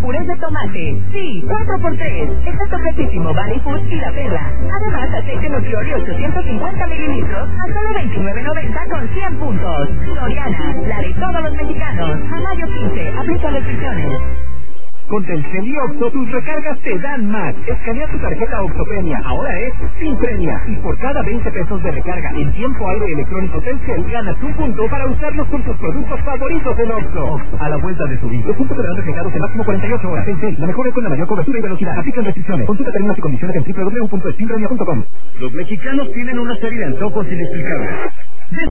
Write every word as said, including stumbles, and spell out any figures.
purés de tomate. Sí, cuatro por tres. Está toquetísimo Body Food y La Perla. Además, aceite Nutrioli ochocientos cincuenta mililitros a solo veintinueve noventa con cien puntos. Soriana, la de todos los mexicanos. A mayo quince, aplica restricciones. Con Telcel y Oxxo, tus recargas te dan más. Escanea tu tarjeta Oxxopremia, ahora es sin premia. Y por cada veinte pesos de recarga en tiempo aire electrónico Telcel, ganas un punto para usarlos con tus productos favoritos en Oxxo. Oxxo, a la vuelta de su vida. Los puntos serán reflejados en máximo cuarenta y ocho horas. Telcel, la mejor red con la mayor cobertura y velocidad. Aplican restricciones. Consulta términos y condiciones en doble u doble u doble u punto spinpremia punto com. Los mexicanos tienen una serie de antojos inexplicables.